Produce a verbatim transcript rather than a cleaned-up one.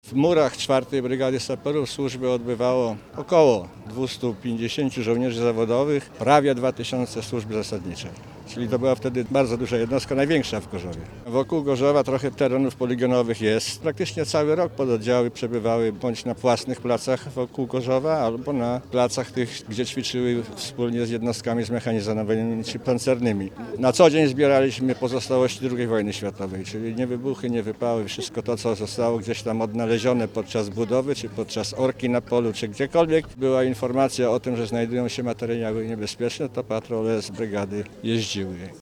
W murach czwartej Brygady Saperów służbę odbywało około dwieście pięćdziesiąt żołnierzy zawodowych, prawie dwa tysiące służb zasadniczej. Czyli to była wtedy bardzo duża jednostka, największa w Gorzowie. Wokół Gorzowa trochę terenów poligonowych jest. Praktycznie cały rok pododdziały przebywały bądź na własnych placach wokół Gorzowa, albo na placach tych, gdzie ćwiczyły wspólnie z jednostkami zmechanizowanymi czy pancernymi. Na co dzień zbieraliśmy pozostałości drugiej wojny światowej, czyli nie wybuchy, nie wypały, wszystko to, co zostało gdzieś tam odnalezione podczas budowy, czy podczas orki na polu, czy gdziekolwiek. Była informacja o tym, że znajdują się materiały niebezpieczne, to patrole z brygady jeździły.